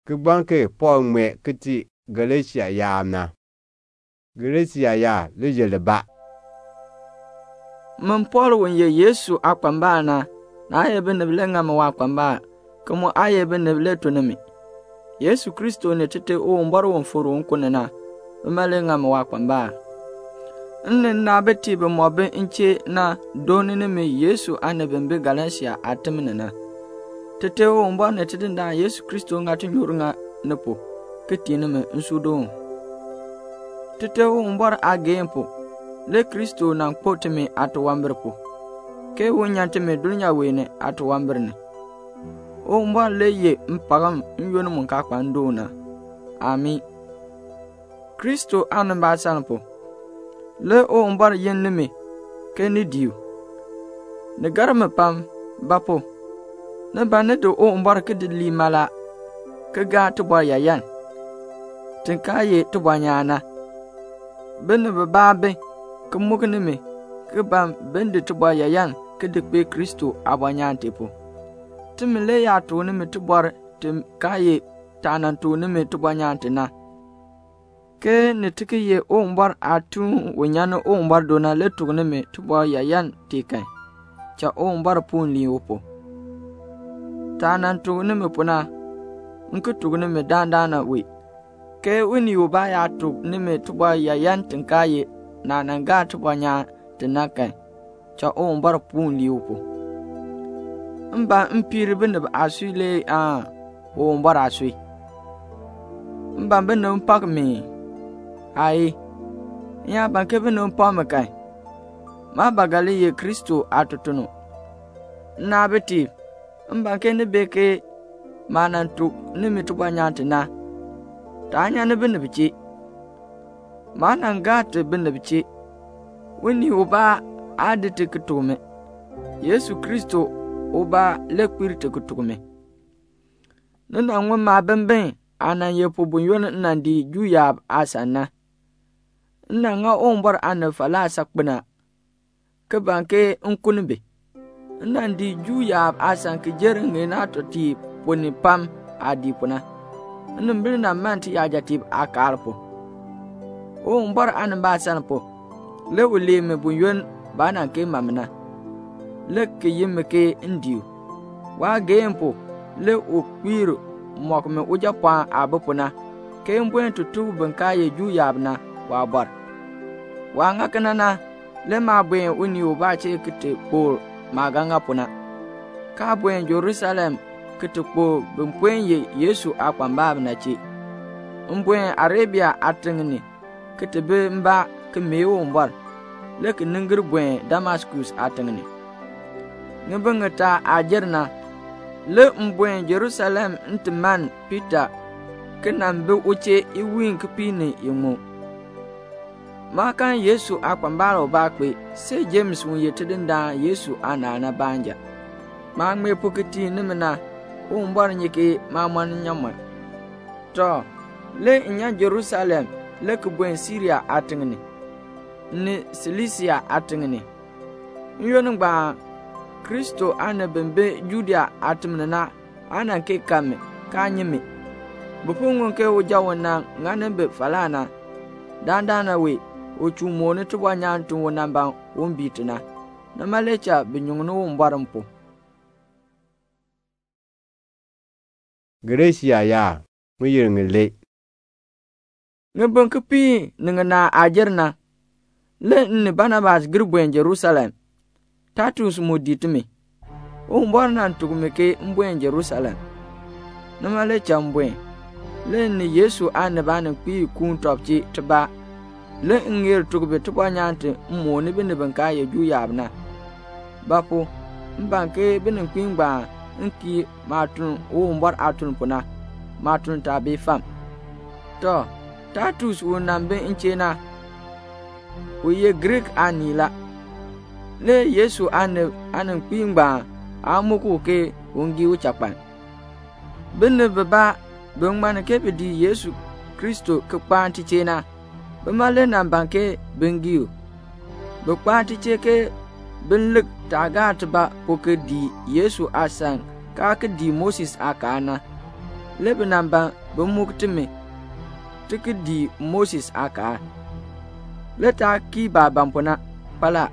ke banke Paul mwe kiti Galatia yaamna. Galatia ya le ba. Mun Paul won ye Yesu akwamba na aye be ne blenga ma akwamba kuma aye be ne ble tonemi. Yesu Kristo ne tete o mbaro won foro nkunena malenga ma akwamba. Nne na beti be mobe inche na doni ne me Yesu anebembe Galatia atemnena. Tete o mba ne tete nda Yesu Kristo ngati nyurunga nepo ketine me nsudo. Tete o mbar agempo le Kristo na poteme atwamberpo ke wonyante me dunya wene atwamberne o mba leye mpagam nyonu mun ka kwandona ami Kristo anamba sanpo le o mbar yenneme ke ni diu ne garme pam bapo ne banedo o mbar ke dili mala ke ga to boya yan tinkaye to banyana benne babe ke mukne me ke bam bende to boya yan ke de pe Kristo abanyante po timile ya to ne me to bor tim kaye tanan to ne me to banyante na ke ne tikiye o mbar atu wonyano o mbar dona le to ne me to boya yan tikai cha o mbar pun li opo tanan to ne me puna nku to ne me dandana we ke wini uba ya to ne me to boya yan tinkaye na nanga to banya tinaka cha o mbar pun li opo mba mpiri bende asule o mbar asui mba bende mpak me ai ya banke bende mpama kai ma bagali ye Kristo atotono na beti mba ke ne beke manantu ne mitu banya tina tanya ne bende bici mananga te bende bici wini uba adite kutume Yesu Kristo uba lekwirte kutume nana ngwe ma bemben anan yepo bunyon nandi juya asana nanga ombar an fala sakbana ke banke nkunbe nandi juya asan ke jeringe na toti poni pam adipuna nmbir na manti ya jatib akalpo ombar an ba sanpo le wule me bunyon bana ke mamna le ke yime ke ndiu wa gempo le okwiro mokme uja pa abupuna ke mbwen tutu banka ye ju yabna wa bar wa ngakanana le ma bwen uni uba che kete pol maganga puna ka bwen Jerusalem kete po bwen ye Yesu akwamba na chi mbwen Arabia atengni kete be mba ke mewo mbar le ke ningir bwen Damascus atengni ngabangata ajerna le mbwen Jerusalem ntman Peter kenambe uche iwin kpini yimu makan Yesu akwambaro bakwe se James wunye tidinda Yesu anana banja ma ngme pokiti nimena o mbar nyike ma man nyama to le nya Jerusalem le kubwen Syria atingni ni Cilicia atingni yonungba Kristo ana bembe Judea atimna ana ke kame kanyime bupungun ke ujawana nganembe falana dandana we ochumone tubanya ntu wonamba wombitina na malecha binyungno wombarampo Galatia ya muyirngile ngebankepi ningana ajerna le ni Barnabas girbwen Jerusalem Tatus moditme o mborna ntugumeke mbwen Jerusalem namale chambwen le ni Yesu anabana kwi kun topchi tba le ngir tugbe tubanyante mmone bene banka ye ju yabna bapo mbanke bene kwingba nki matun o mbor atun puna matun tabe fam to Tatus wonambe inchena uye Greek anila le Yesu anan kwingba amuku ke wongi uchakpan benne baba bengman ke bedi Yesu Kristo ke kwanti chena bemale nan banke bengiu be kwanti cheke benlik tagat ba poke di Yesu asan ka ke di Moses akana lebe nan ban be muktimi tiki di Moses aka leta ki ba bampona pala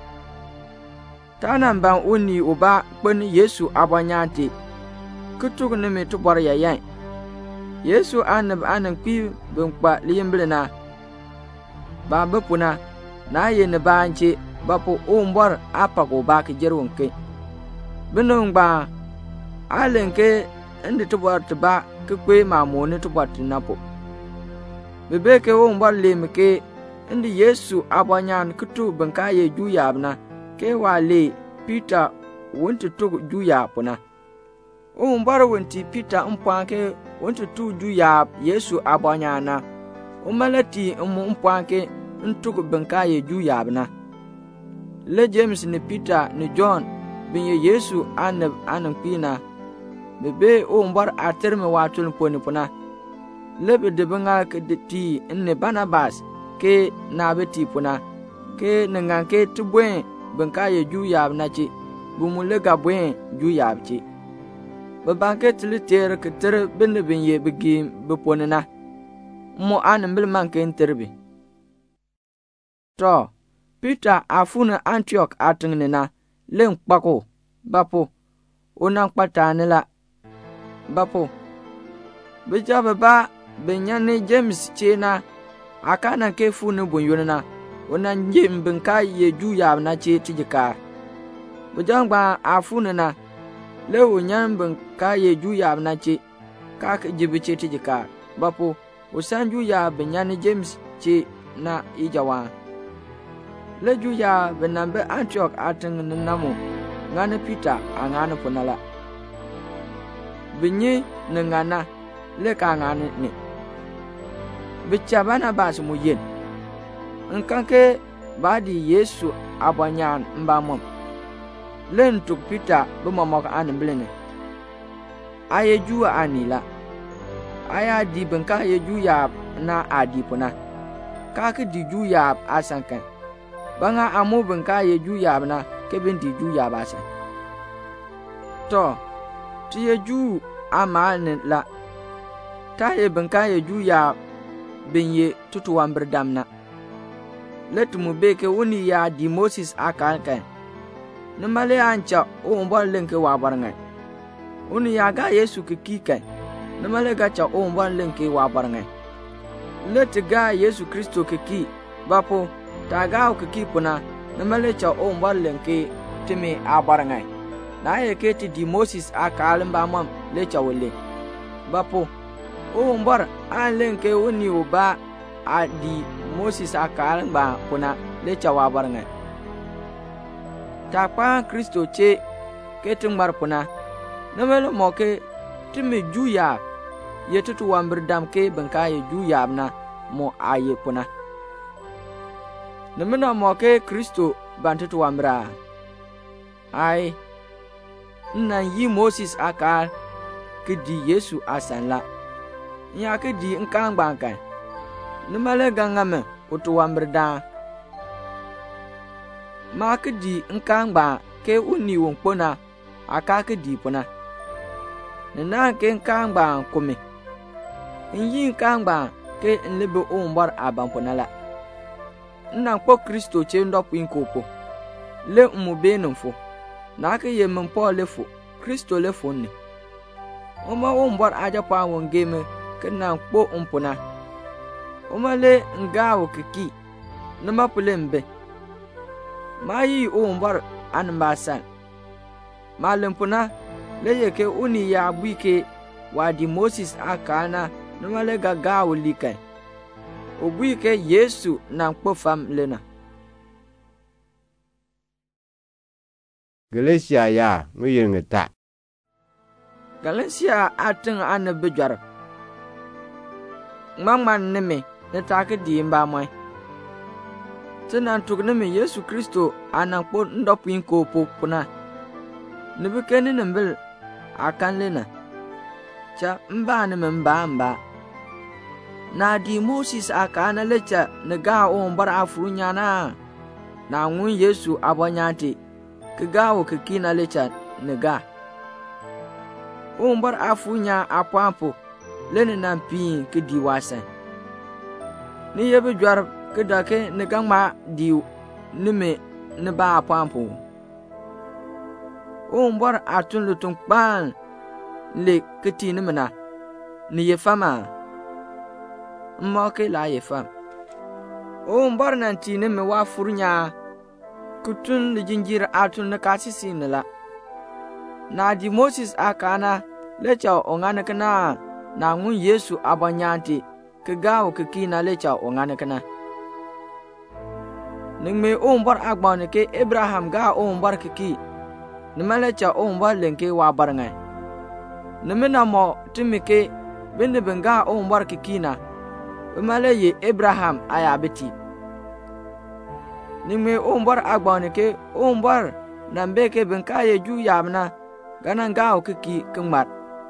ta nan ban uni uba kpen Yesu abanyante kutuk nimi tubor ya yan Yesu anab anan kpi benkpa liyimbilina ba bepuna na ye ne banche bapo umbor apako ba ke jerwonke binungba alenke ndi tubor tiba ke kwe mamoni tubor tinapo bebeke umbor lemke ndi Yesu abanyan kutu benka ye juyabna ke wale Peter wonti tu juyapuna umbor wonti Peter umpanke wonti tu juyab Yesu abanyana umalati umpanke ntuk benka ye juyabna le James ni Peter ni John binye Yesu anan pina bebe umbor aterme watul poni puna lebe de benga ke ti ne Barnabas ke na beti puna ke nanganke tubwen benka ye juyab na chi bumule ga bwen juyab chi babanke tiliter ke ter benne binye bigi beponena mo an bilman ke interbi to Peter afuna Antioch atingnena len kpako bapo onan kpatanela bapo bijaba ba benyane James chena akana ke funu bunyona onan jim benka ye juyab na che tijika bijangba afuna na le onyan benka ye juyab na che ka jibi che tijika bapo osan juyab benyane James che na ijawa le juya benambe Antioch ating namo ngana Peter angana punala binyi ngana le ka ngana ni bichabana bas muyen nkanke badi Yesu abanyan mbamom len tuk Peter bumamok anblene aye juwa anila aya di benka ye juya na adipuna kake di juya asankan banga amu benka ye juya na kebin di juya basa to ti ye ju aman la ta ye benka ye juya benye tutu wambrdamna letumu beke woni ya di Moses akalkan numale ancha o mbol lenke wa barnga woni ya ga Yesu kikikan numale ga cha o mbol lenke wa barnga letga Yesu Kristo kiki bapo taga kiki puna numale cha o mbol lenke timi abarnga na ye keti di Moses akalim ba mam le cha wole bapo o mbor an lenke woni uba a di Moses akalim ba puna le cha wa barnga takpa Kristo che ketin marpuna namelo moke timi juya yetutu wambirdam ke benka ye juya na mo aye puna namena moke Kristo bantutu wambra ai nan yi Moses akal ke di Yesu asanla ya ke di nkang bankan namale gangame utu wambirda ma ke di nkang ba ke uni wonkpona aka ke di puna na ke nkang ba kumi nyi nkang ba ke nlebe ombar abampona la nna kpo Kristo che ndop inkopo le umube nfo na ke yem Paul lefo Kristo lefo ni oma ombar aja pa wongeme ke na kpo umpona oma le ngawo kiki nama pulembe mayi umbar anbasan malempuna leyeke uni ya buike wadi Moses akana numale gagawo likai obuike Yesu na kpofam lena Galatia ya nguyirngata Galatia atin anabjar ngman neme ne take di mba moy tenan tugneme Yesu Kristo anan po ndopin ko popuna nibikeni nembil akan lena cha mba ne mba na di Moses akana lecha nega o mbar afrunya na ngun Yesu abonyante kigawo kikina lecha nega umbar afunya apampo lene nan pi ke di wasan ni yebe jwar ke dake ne gangma di nime ne ba apampo umbar atun lutun ban le keti ne mena ni ye fama mo ke la ye fam umbar nan ti ne me wa furnya kutun le jinjir atun ne kasisi ne la na di Moses akana lecha ongana kana na ngun Yesu abanyanti ke gawo ke kina lecha ongana kana ningme umbar agbane ke Abraham ga umbar ke ki nimalecha umbar lenke wa barnga nimena mo timike bende benga umbar ke kina umale ye Abraham ayabeti ningme umbar agbane ke umbar nambe ke benka ye ju yamna ganan gawo kiki kengmat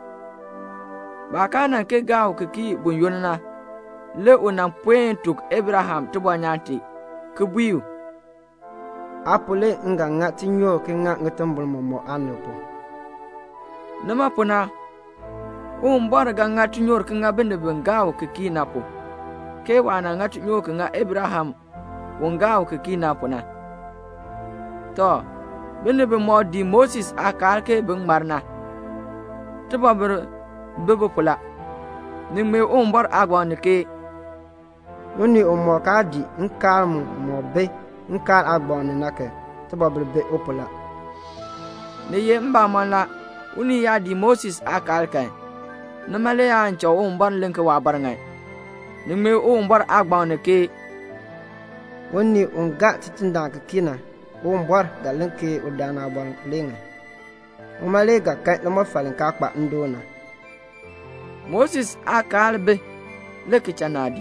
bakana ke gawo kiki bunyona le onan pointuk Abraham tubanyati kubiu apule nga ngati nyo ke nga ngatombol momo anopo nama puna umbar ga ngati nyor ke nga bende bengawo kiki napo ke wana ngati nyo ke nga Abraham wongawo kiki napuna to bende be mo di Moses akal ke beng marna teba ber bebe pula ningme umbar agwan ke woni omo ka di nkal mo be nkal agban nake teba ber be opula ne ye mba manla uni ya di Moses akal kan namale ya ancho umbar lenke wa barngai ningme umbar agban ke woni onga titinda ke kina umbar galenke udana bon lenga umalega kai no mafalin ka kpa ndona Moses akalbe leke chanadi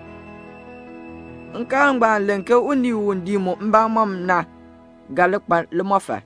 nkangba lenke uni wundi mo mba mam na galekpa le mofa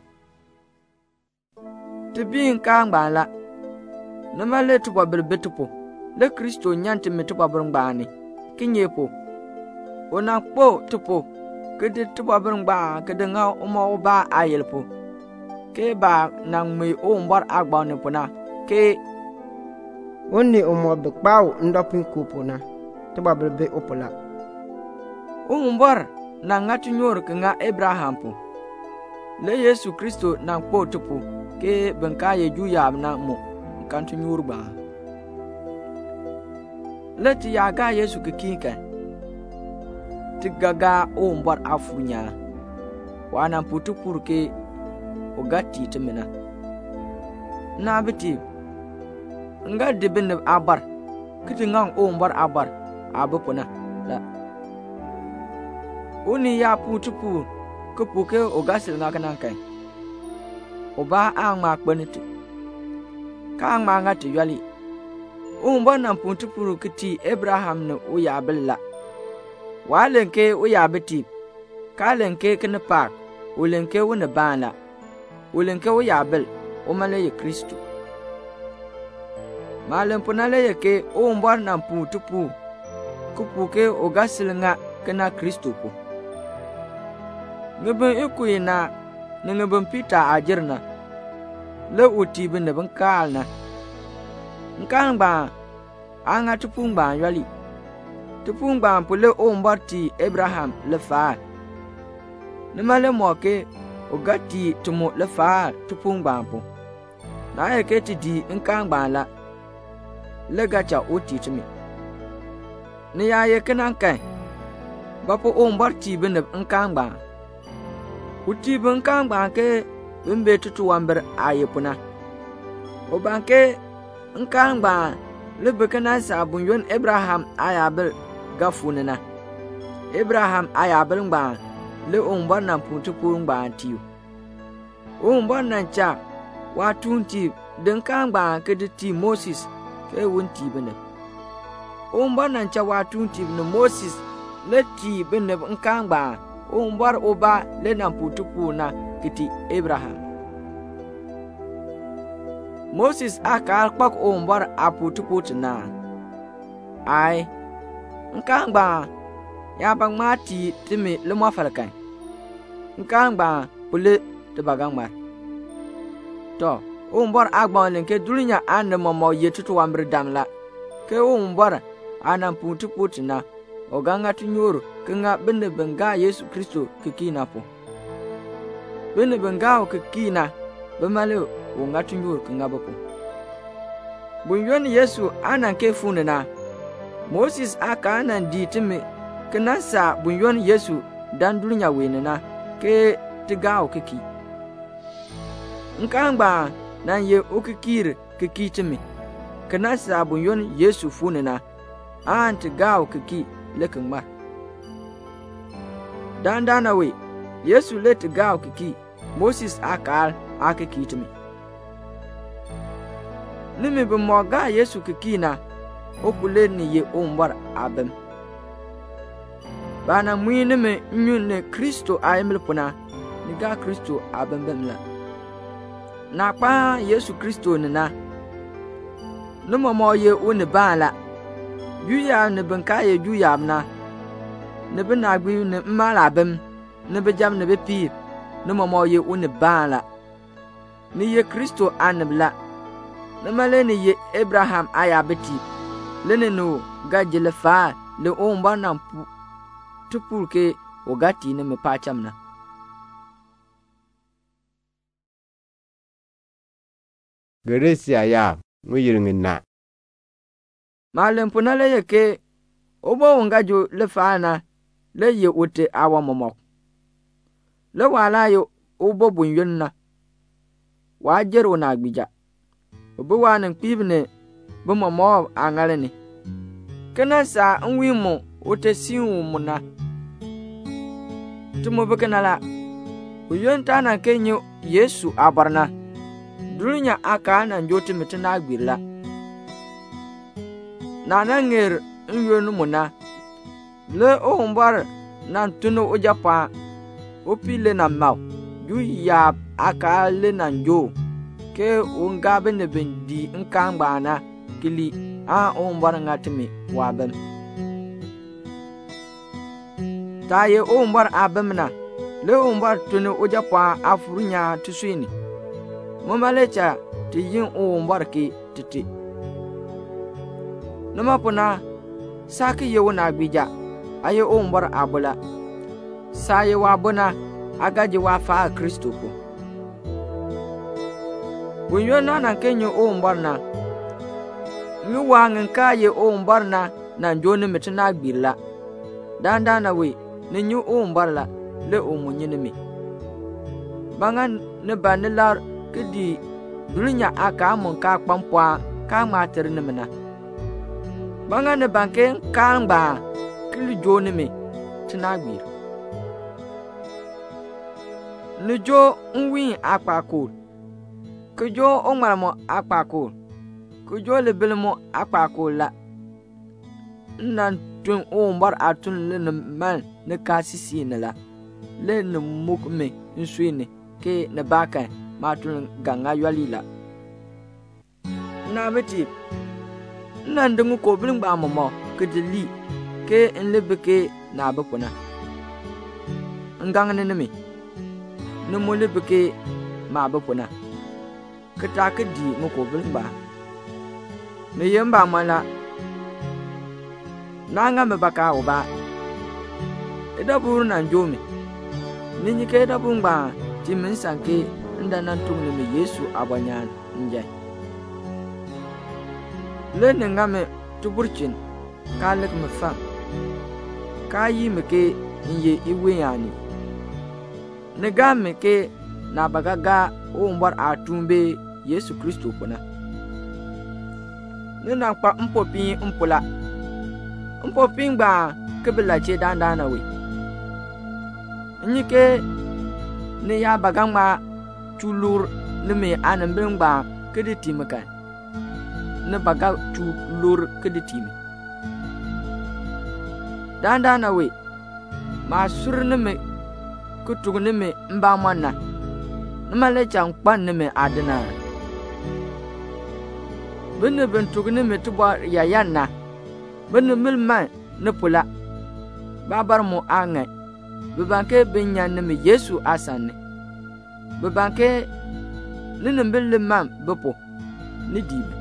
tibi nkangba la namale tuba berbetupo le Kristo nyanti metuba berngba kinyepo ona kpo tupo kede tuba berngba kede nga umo ba ayelpo ke ba nang me umbar agbane puna ke woni umo be kpaw ndopin kupuna tuba berbe opola umbar na ngati nyor ke nga Abraham po le Yesu Kristo nang kpo tupo ke benka ye ju yamna mo kantu nyurba leti ya ga Yesu ke kinka tigaga umbar afunya wana putu purke ogati temena na biti nga dibin abar kiti ngang umbar abar abupuna la uni ya putu pu kupuke ogasil nga kanan kai oba ang makbaniti ka ang ngati yali umbar nan putu puru kiti Abraham ne uya billa walenke uya biti kalenke kene pak ulenke wona bana ulenke uya bil umale ye Kristo malen punale yake umbar nan putupu kupuke ogasilnga kana Kristo po ngeben ikuina ngeben Peter ajirna le uti bin ben kalna nkangba anga tupungba yali tupungba pule umbar ti Abraham le fa nimale moke ogati tumo le fa tupungba po na yake ti di nkangba la legacha oti tumi ni ya ye kenan kai bapo umbar ti bin nkangba uti bin kangba ke bimbe tutu wamber ayepuna obanke nkangba lebe kana sabun yon Abraham ayabil gafunina Abraham ayabil ngba le umbar nan putu ngba tiu umbar nan cha watunti den kangba ke de ti Moses ke wunti bene umbar nan cha watunti ne Moses le ti bene nkangba umbar oba le nan putu na kiti Abraham Moses aka kpak umbar aputu na ai nkangba ya bang mati timi le mafalkan nkangba pule te bagangma to bor agbon ke dulinya an mo yetutu wambre damla ke bor anan putu putina o ganga tunyuru kinga bende benga Yesu Kristo kikina po bende benga o kikina bemale o ngatu nyuru kinga bopo bunyon Yesu anan ke funena Moses aka anan ditime kinasa bunyon Yesu dan dulinya wenena ke tigao kiki nkangba nan ye okikir kikitime kinasa bunyon Yesu funena an tigao kiki lekin mar dandana we Yesu let gaw kiki Moses akal akiki tumi nimi be moga Yesu kiki na okule ni ye ombar abem bana mwini me nyune Kristo ayemlepuna ni ga Kristo abem bemla na pa Yesu Kristo nina numo mo ye une bala yuya ne benka ye yuya na ne bena gbi ne mala bem ne be jam ne be pi ne mo ye une bala ni ye Kristo anbla ne male ni ye Abraham aya beti lene no gajele fa le omba na pu tupulke ogati ne me pachamna Gracia ya muyiringina malem punale yeke obo ngajo le fana le ye ote awa momok le wala yo obo bunyonna wa jero na agbija obo wanan pibne bo momo angale ni kana sa nwimo ote siwu muna tumo bekanala uyonta na kenyo Yesu abarna dunya aka na njoti mitina agbirla na ngir nyonu muna le o mbar nan tunu ojapa opile na maw ju ya aka le na njo ke unga bene bendi nkamba na kili a o mbar ngatimi wabem taye o mbar abemna le o mbar tunu ojapa afurunya tuswini momalecha tiyin o mbar ki titi Nama puna saki yewu na agbija aye o mbar abula saye wa buna agaji wa fa Kristo ko bunyo na kenyo o mbar na nwa nka ye o mbar na njoni mitina agbila danda na we ne nyu o mbar la le o munyine mi bangan ne banilar kidi dulinya aka mun ka kpampwa ka mater ne mena banga ne banke kangba kili joni me tinagbir ne jo nwi akpakul kujo onmaramo akpakul kujo lebelmo akpakul la nan tun ombar atun le ne man ne kasisi ne la le ne mukme nswini ke ne baka matun ganga yalila na beti nan dungu ko bilin ba mamo ke dili ke enlebeke na bakuna ngang ne nemi ne mo lebeke ma bakuna ke ta ke di ngo ko bilin ba ne yamba mala nanga me baka oba eda buru nan jomi ninyi ke da bungba ti min sanke nda nan tumle me Yesu abanyan nje le ngame tuburchin kalek me fam kayi me ke nye iwe yani negame ke na bagaga o mbar atumbe Yesu Kristo kuna nena pa mpopi mpula mpopi ngba kebela che danda na we nyike ne ya bagangma tulur ne me anambengba kedi timaka ne baga tulur kedi timi danda na we ma sur ne me kutug ne me mba manna ne male chang pan ne me adna benne bentug ne me tuba ya yanna benne milman ne pula babar mu anga bebanke benyan ne me Yesu asanne bebanke ni nimbil mam bupo ni dibe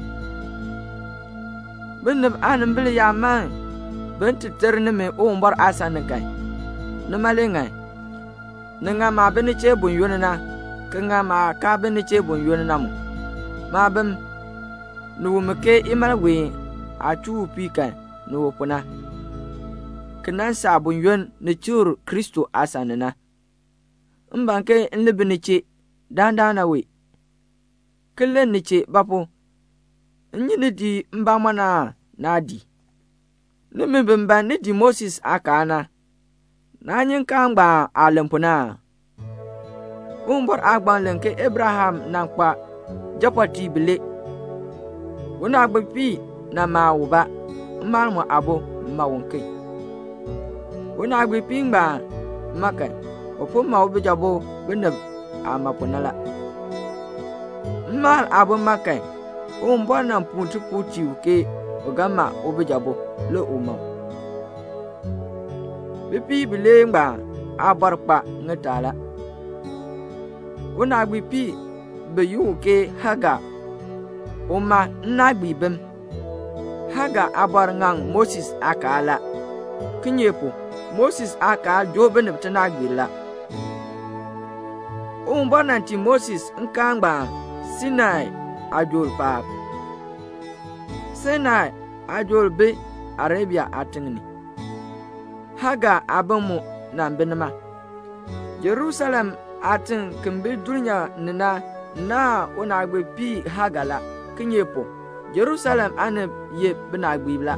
bin an bil ya man bin titir ni me o mbar asa ni kai ni malenga ni nga ma bin che bun yonina ka nga ma ka bin che bun yonina mu ma bim nu meke imal we a chu pi kai nu puna kinan sa bun yon ni chur Kristo asa nina mbanke nlibi ni che dandana we killen ni che bapo nyini di mbamana na di nimi bimba ni di Moses akana na nyin kangba alempuna umbor agban lenke Abraham nankpa japati bile wona agbi na mawuba malmo abo mawonke wona agbi ngba makai opo mawubi jabo binab amapunala mal abo makai umbor na puntu puti uke ogama obijabo le uma bipi bilengba abarpa ngatala wona bipi beyuke haga uma nagbibem haga abar ngang Moses akala kinyepo Moses aka jobe ne tanagbila nanti Moses nkangba Sinai ajol pap Sinai ajol be Arabia atingni haga abamu nambenma Jerusalem atin kimbe dunya nina na onagbe pi hagala kinyepo Jerusalem ane ye binagbibla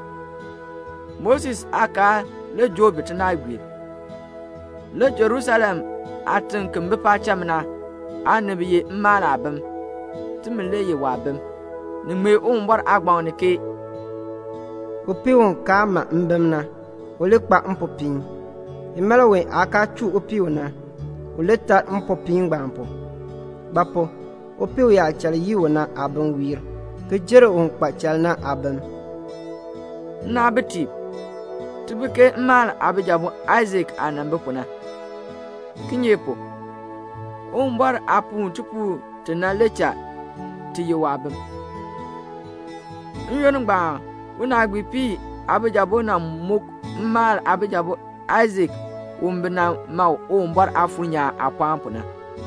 Moses aka le jobe tanagbir le Jerusalem atin kimbe pachamna ane biye mala bam timle ye wabam ningme umbar agbawn ke opiwon kama mbemna ole kpa mpopin imelawe aka chu opiwona ole ta mpopin gbampo bapo opiw ya chal yiwona abon wir ke jere on kpa chalna abam na beti tibike mal abijabu Isaac anambe kuna kinyepo umbar apun tupu tena lecha tiyiwabam nyonungba wona agbipi abijabo na muk mal abijabo Isaac umbina mau umbar afunya apampuna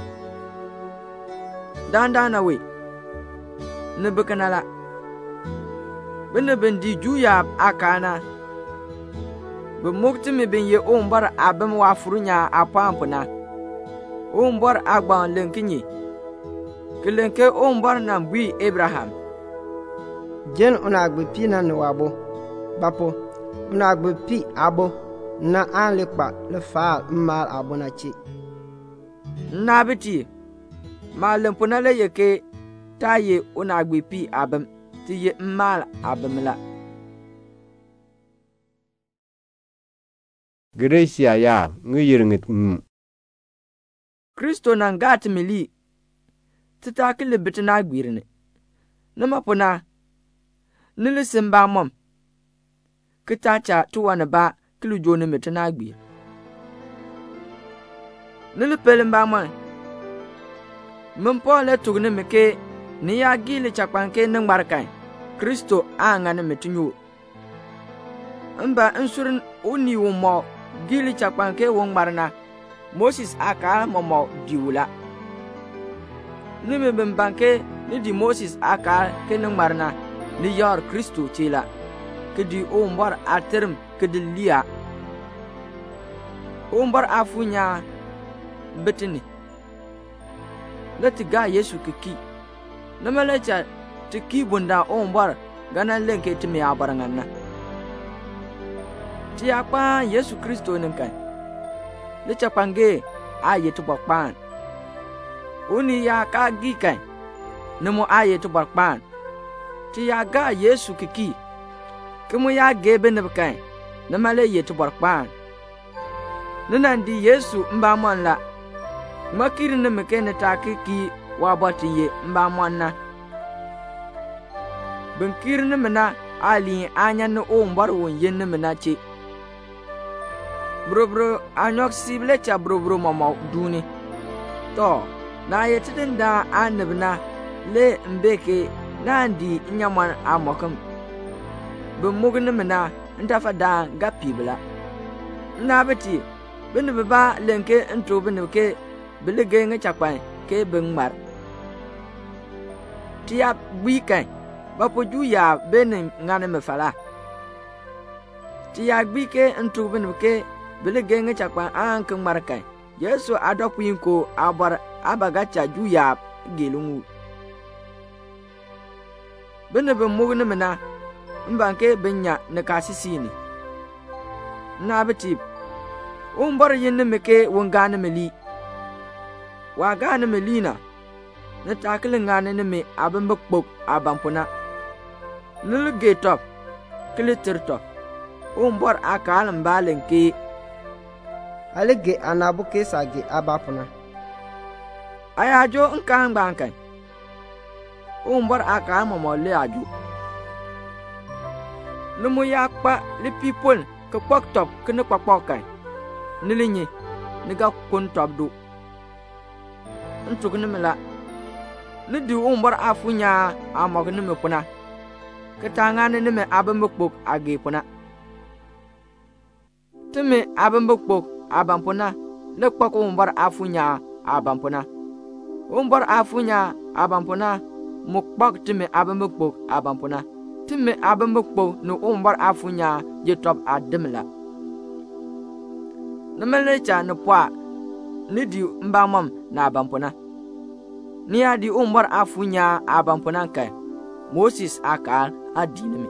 dandana we nebekanala bene bendi juya akana be mukti me benye umbar abem wa furunya apampuna umbar agban lenkinyi kilenke umbar na bui Abraham jen onagbipi na nwabo bapo onagbipi abo na anlekpa le faal mal abona chi nabiti malempuna le yeke taye onagbipi abem tiye mal abemla Gracia ya nguyirngit Kristo nan gatmili titakile bitna gbirne namapuna nili simba mom kitacha tuwana ba kilu joni mitna gbir nili pelimba mom mumpo le tugne meke ni ya gili chakwanke nangbarkai Kristo anga ne mitunyo mba insurin uni wumo gili chakwanke wongmarna Moses aka momo diwula nime bimbanke ni di Moses aka ke nangmarna ni yor Kristo tila ke di umbar aterm ke di liya umbar afunya betini lati ga Yesu kiki namalecha tiki bunda umbar gana lenke timi abaranganna ti akpa Yesu Kristo ninkai lecha pange ayetu bakpan uni ya ka gikai nemo ayetu bakpan ti ya ga Yesu kiki kemo ya gebe nebkai namale yetu bakpan nanandi Yesu mbamon la makiri ne mekene takiki wa batiye mbamonna benkiri ne mena ali anya ne ombar won yen ne mena che brobro anyok sible cha brobro mama duni to na yetidin da anibna le mbeke na ndi nyaman amokum bu mugnimna ndafa da gapibla na beti bin ba lenke nto bin ke bilige nga chakpan ke bengmar tiap weekend ba po ju ya ben ngane me fala tiap bike nto bin ke bilige nga chakpan an kan markai Yesu adopin ko abar abagacha ju ya gelungu bin mugnimna mbanke benya ne kasisini na beti bar yin meke wongane meli wa gane melina na takilin ngane ne me abin bakbok abampuna lulu getop klitirto bar akalan balen ke alige anabu ke sage abapuna ayajo nkan bankan bar akalan momolle aju numu yakpa li people ke kwak top kene kwakwakai nilinyi niga kun top du ntukni mila ni di bar afunya amok ni me puna ketangane ni me abembok age puna teme abembok abampuna le kwak bar afunya abampuna bar afunya abampuna mukbak teme abembok abampuna teme abembok no bar afunya je top ademla namelecha no pwa ni di mbamam na abampuna ni adi bar afunya abampuna kai Moses akal adinami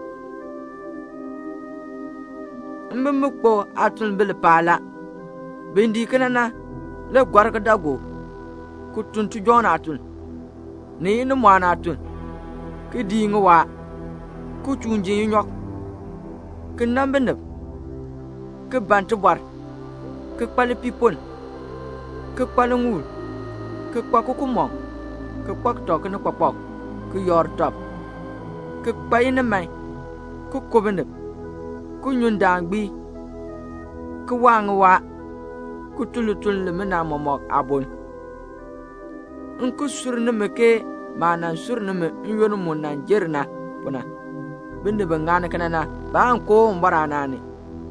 mbemukpo atun bil pala bendi kanana le gwarga dago kutun tu jona atun ni no mwana atun ke di ngwa ku chunje nyok ke nambenep ke bantu bar ke pale pipon ke pale ngul ke kwakukumong ke kwaktok ne kwapok ke yor top ke payine mai ku kobenep ku nyundangbi ku wangwa ku tulutul le mena momok abon unku surne meke manan surne me nyonu munan jerna puna binde bangana kanana ba ko mbarana ni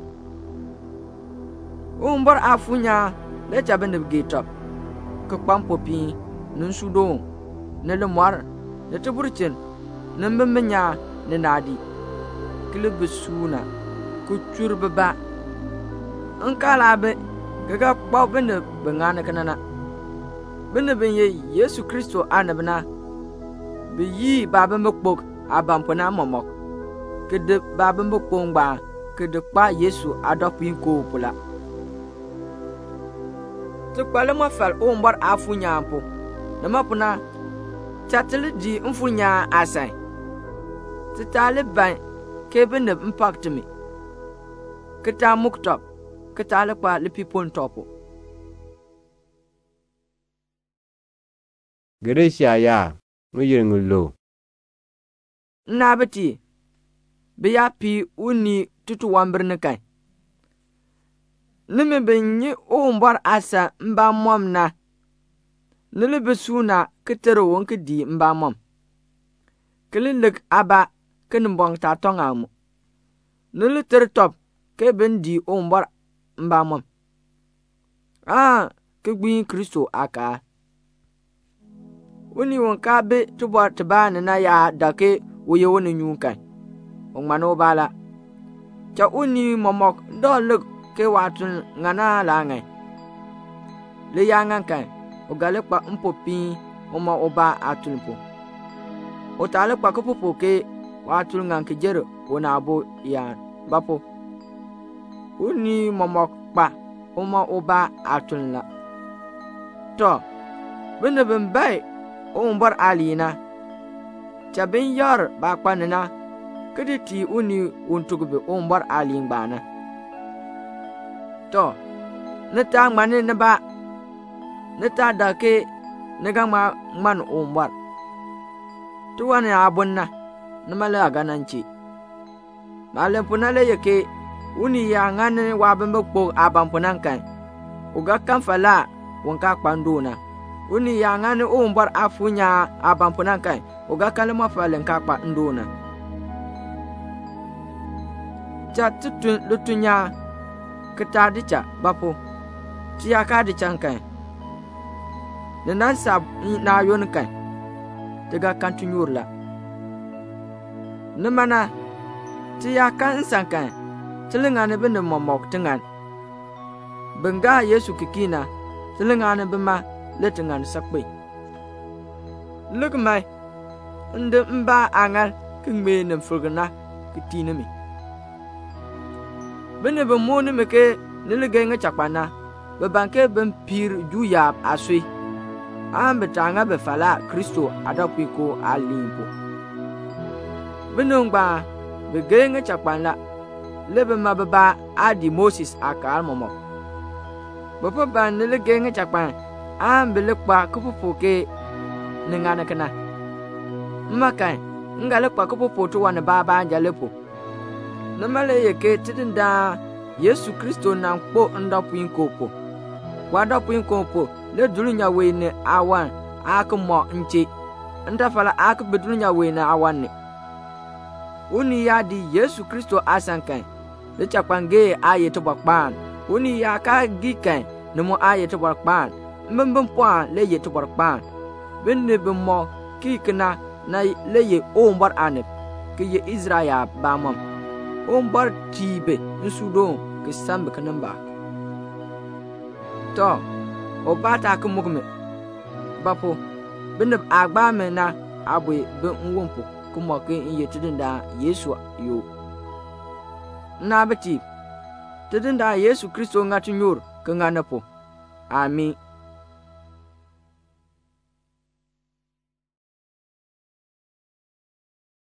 umbar afunya le chabende gitop ke pampopi nun sudo ne le mar ne tuburchen ne mbemnya ne nadi klub suna ku churbaba an kalabe gaga pawbende bangana kanana binde benye Yesu Kristo anabna be yi babam bokbok abampona momok kede babam bokpongba kede pa Yesu adopin ko pula te kwale mo fal bar afunya po nama puna chatele di mfunya asai te taliban ke bende impact me keta muktop ketale kwa le pipon topo Gracia ya nguyirngulo nabeti biya pi uni tutu wambirne kai nime benyi bar asa mba momna nile besuna ketero wonke di mba mom kelilik aba kenembong ta tongamu nile tertop ke bendi bar mba mom ke gbi Kristo aka uni wonka be tubo tbane na ya dake woye woni nyunkan ongmano bala cha uni momok doluk ke watun ngana la ngai le yangan kan o gale pa mpopi oma oba atulpo o tale pa ko popo ke watul ngan ke jero ona bo ya bapo uni momok pa oma oba atulna to bende bembai bar alina chabin yar ba kwanina kediti uni untugbe bar alin bana to neta ngmane ne ba neta dake negama man bar tuwane abunna namale agananchi malen punale yake uni ya ngane wa bembe kpo abampunan kan uga kan fala wonka kpanduna uni ya ngani umbar afunya abampunan kai uga kalma falen kakpa nduna cha tutun lutunya ketadicha bapo tia kadi chankai nan sab na yon kai daga kantunyurla namana tia kan sankai tilingane bin momok tingan benga Yesu kikina tilingane bima letingan sakbe lugmai inde mba angal kingme nem fulgana kitinami bene be moni meke nilige nga chakpana be banke ben pir juyab asui ambe tanga be fala Kristo adapiko alimpo bene ngba be genga chakpana lebe mababa adi Moses akal momo bapa ban nilige nga chakpan ambe lekpa kupupoke ningana kana makai ngale kwa kupupo to wana baba njalepo namale yeke tidinda Yesu Kristo na nkpo ndapuin kopo wada puin kopo le dulunya wene awan akmo nche ndafala ak bedulunya wene awanne uni ya di Yesu Kristo asankan le chakpange ayeto bakpan uni ya ka gikan nemo ayeto bakpan mbembem poa le yeto bakpan benne bemmo kikna na le ye ombar anep ke ye Israel bamam ombar tibe nsudo ke sambe kanamba to obata ke mugme bapo benab agba me na abwe be nwompo kuma ke yetidinda Yesu yo na beti tidinda Yesu Kristo ngatunyor ke nganapo amin